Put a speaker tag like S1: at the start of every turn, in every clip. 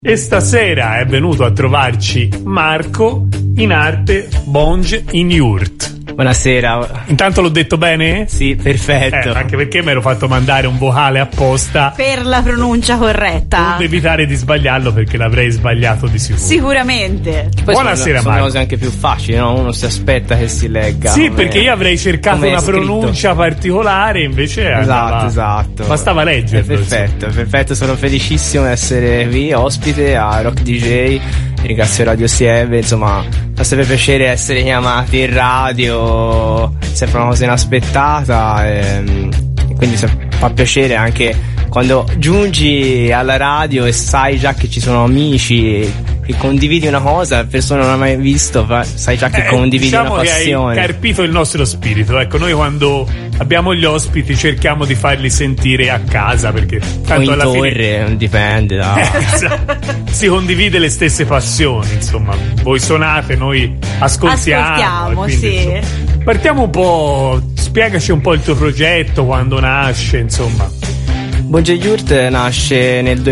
S1: E stasera è venuto a trovarci Marco, in arte Bonge in Yurt.
S2: Buonasera.
S1: Intanto l'ho detto bene?
S2: Sì, perfetto.
S1: Anche perché mi ero fatto mandare un vocale apposta
S3: per la pronuncia corretta,
S1: per evitare di sbagliarlo, perché l'avrei sbagliato di sicuro.
S3: Sicuramente.
S2: Poi
S1: buonasera,
S2: sono
S1: Marco.
S2: cose anche più facili, no? Uno si aspetta che si legga.
S1: Sì, perché io avrei cercato una pronuncia particolare, invece
S2: esatto.
S1: Bastava leggerlo.
S2: Perfetto, sono felicissimo di essere qui ospite a Rock DJ. Ringrazio Radio Sieve, insomma, fa sempre piacere essere chiamati in radio, sempre una cosa inaspettata, e quindi fa piacere anche quando giungi alla radio e sai già che ci sono amici che condividi una cosa, persona non ha mai visto, sai già che condividi
S1: diciamo
S2: una passione.
S1: Che hai carpito il nostro spirito. Ecco, noi quando abbiamo gli ospiti cerchiamo di farli sentire a casa, perché tanto
S2: o in
S1: alla
S2: torre,
S1: fine
S2: dipende
S1: si condivide le stesse passioni, insomma. Voi suonate, noi ascoltiamo quindi,
S3: sì.
S1: Insomma, partiamo un po', spiegaci un po' il tuo progetto, quando nasce, insomma.
S2: Bonge Yurt nasce nel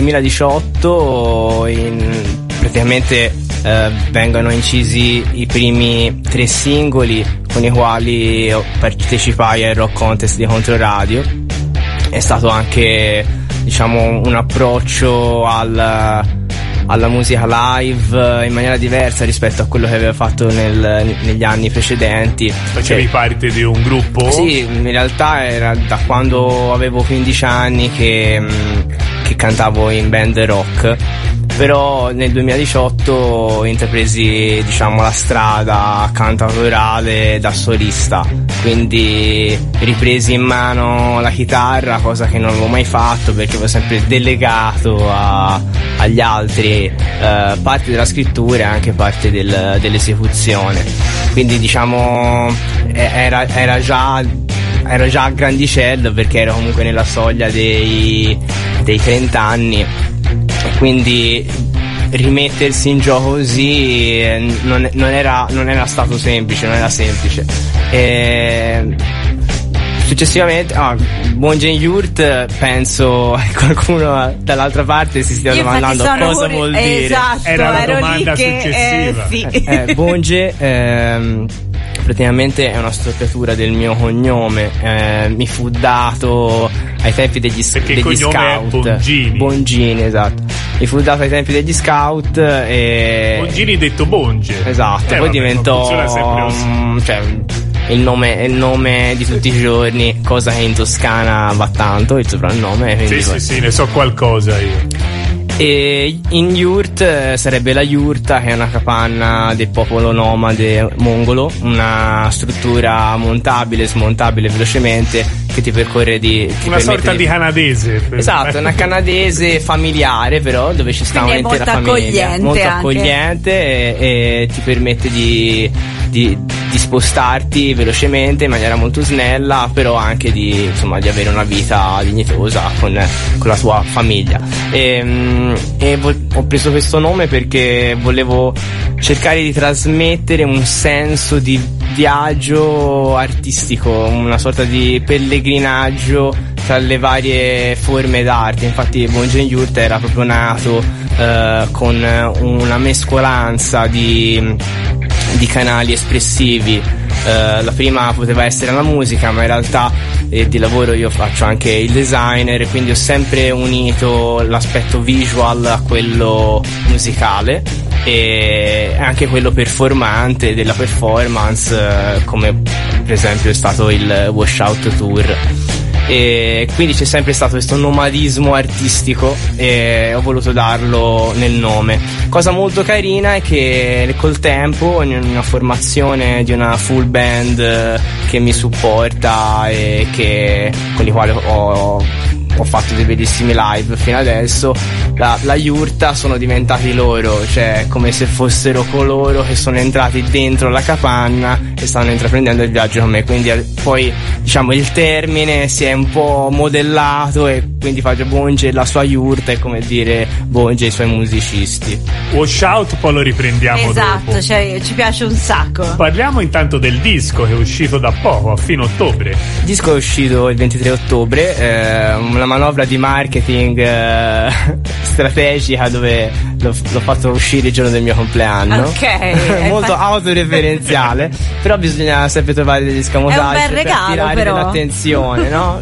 S2: 2018, praticamente vengono incisi i primi 3 singoli con i quali partecipai al Rock Contest di Controradio. È stato anche, diciamo, un approccio alla musica live in maniera diversa rispetto a quello che aveva fatto negli anni precedenti.
S1: Facevi parte di un gruppo?
S2: Sì, in realtà era da quando avevo 15 anni che cantavo in band rock, però nel 2018 intrapresi, diciamo, la strada cantautorale da solista, quindi ripresi in mano la chitarra, cosa che non avevo mai fatto perché avevo sempre delegato agli altri parte della scrittura e anche parte dell'esecuzione, quindi diciamo era già grandicello, perché ero comunque nella soglia dei 30 anni, quindi rimettersi in gioco così non era stato semplice, non era semplice. Successivamente Bonge in Yurt, penso qualcuno dall'altra parte si stia domandando cosa vuol dire.
S3: Esatto,
S1: era la domanda successiva.
S3: Sì.
S2: Bonge praticamente è una storpiatura del mio cognome, mi fu dato ai tempi degli scout.
S1: È
S2: Bongini, esatto. Mi fu dato ai tempi degli scout e
S1: Bongini detto Bonge.
S2: Esatto, poi diventò il nome di tutti i giorni, cosa che in Toscana va tanto, il soprannome.
S1: Sì, ne so qualcosa io.
S2: E in Yurt sarebbe la yurta, che è una capanna del popolo nomade mongolo, una struttura montabile, smontabile velocemente, che ti percorre
S1: una sorta di canadese.
S2: Esatto, una canadese familiare, però dove ci sta un'intera famiglia, molto accogliente e ti permette di spostarti velocemente in maniera molto snella, però anche di avere una vita dignitosa con la tua famiglia. Ho preso questo nome perché volevo cercare di trasmettere un senso di viaggio artistico, una sorta di pellegrinaggio tra le varie forme d'arte. Infatti Bonge Yurt era proprio nato con una mescolanza di canali espressivi. La prima poteva essere la musica, ma in realtà di lavoro io faccio anche il designer, quindi ho sempre unito l'aspetto visual a quello musicale e anche quello performante della performance, come per esempio è stato il Washout Tour. E quindi c'è sempre stato questo nomadismo artistico e ho voluto darlo nel nome. Cosa molto carina è che col tempo, in una formazione di una full band che mi supporta e con i quali ho fatto dei bellissimi live fino adesso, la yurta sono diventati loro, cioè come se fossero coloro che sono entrati dentro la capanna e stanno intraprendendo il viaggio con me, quindi poi, diciamo, il termine si è un po' modellato e quindi faccio Bonge la sua yurta e come dire Bonge i suoi musicisti.
S1: Wash Out poi lo riprendiamo
S3: esatto,
S1: dopo.
S3: Cioè, ci piace un sacco.
S1: Parliamo intanto del disco che è uscito da poco, a fine ottobre.
S2: Il disco è uscito il 23 ottobre, una manovra di marketing strategica dove l'ho fatto uscire il giorno del mio compleanno.
S3: Ok.
S2: Molto autoreferenziale, però bisogna sempre trovare degli escamotage
S3: È un bel regalo,
S2: per tirare
S3: però.
S2: dell'attenzione, no?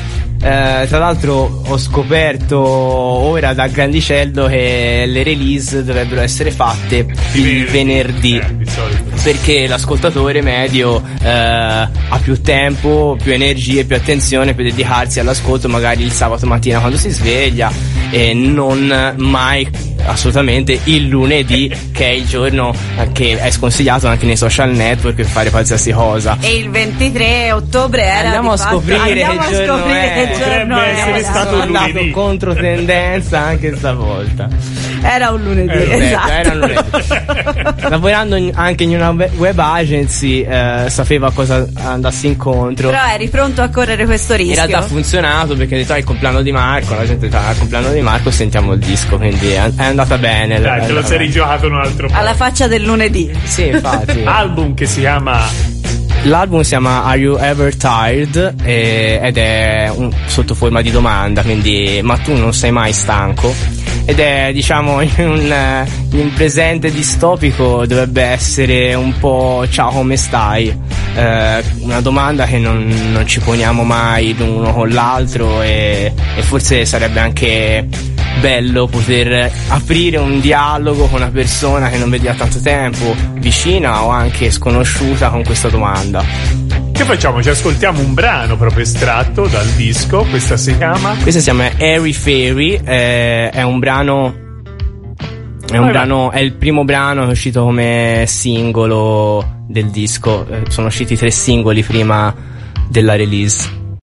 S2: Tra l'altro ho scoperto ora da grandicello che le release dovrebbero essere fatte il venerdì,
S1: di solito.
S2: perché l'ascoltatore medio ha più tempo, più energie, più attenzione per dedicarsi all'ascolto magari il sabato mattina quando si sveglia, e non mai assolutamente il lunedì, che è il giorno che è sconsigliato anche nei social network per fare qualsiasi cosa.
S3: E il 23 ottobre era
S2: Andiamo a scoprire che giorno è.
S1: Potrebbe essere stato un
S2: andato
S1: lunedì.
S2: contro tendenza anche stavolta.
S3: Era un lunedì, esatto.
S2: Era un lunedì. Lavorando anche in una web agency, sapeva cosa andassi incontro.
S3: Però eri pronto a correre questo rischio.
S2: In realtà ha funzionato, perché ha detto: il compleanno di Marco, la gente fa il compleanno di Marco, sentiamo il disco, quindi è andata bene.
S1: Dai, te lo sei rigiocato un altro po'.
S3: Alla faccia del lunedì.
S2: Sì, infatti.
S1: Album che si chiama...
S2: L'album si chiama Are You Ever Tired? Ed è sotto forma di domanda, quindi ma tu non sei mai stanco? Ed è, diciamo, in un presente distopico dovrebbe essere un po' ciao, come stai? Una domanda che non ci poniamo mai l'uno con l'altro, e forse sarebbe anche bello poter aprire un dialogo con una persona che non vedi da tanto tempo, vicina o anche sconosciuta, con questa domanda.
S1: Che facciamo? Ci ascoltiamo un brano proprio estratto dal disco. Questa si chiama
S2: Airy Fairy, è un brano. È il primo brano che è uscito come singolo del disco. Sono usciti 3 singoli prima della release.